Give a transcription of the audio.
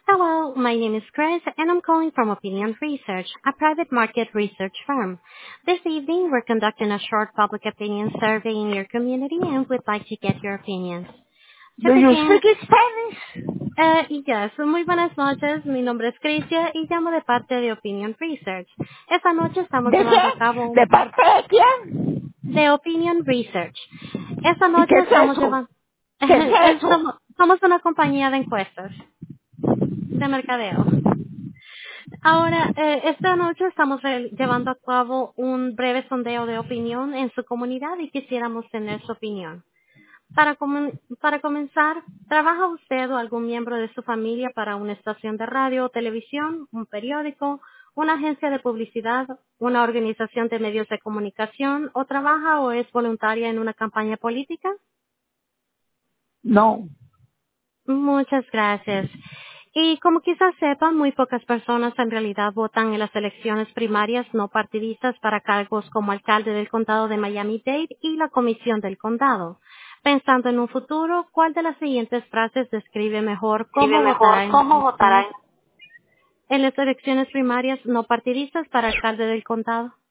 Hello, my name is Chris, and I'm calling from Opinion Research, a private market research firm. This evening, we're conducting a short public opinion survey in your community, and we'd like to get your opinions. To Do you begin, speak Spanish? yes, muy buenas noches. Mi nombre es Crisia y llamo de parte de Opinion Research. Esta noche estamos ¿De llevando a qué? cabo ¿De parte de quién? de Opinion Research. Esta ¿Y qué noche es estamos eso? llevando, ¿Qué es eso? somos una compañía de encuestas de mercadeo. Ahora, esta noche estamos llevando a cabo un breve sondeo de opinión en su comunidad y quisiéramos tener su opinión. Para comenzar, ¿trabaja usted o algún miembro de su familia para una estación de radio o televisión, un periódico, una agencia de publicidad, una organización de medios de comunicación o trabaja o es voluntaria en una campaña política? No. Muchas gracias. Y como quizás sepan, muy pocas personas en realidad votan en las elecciones primarias no partidistas para cargos como alcalde del condado de Miami-Dade y la comisión del condado. Pensando en un futuro, ¿cuál de las siguientes frases describe mejor Vive cómo votará mejor. ¿Cómo votará? en las elecciones primarias no partidistas para alcalde del condado?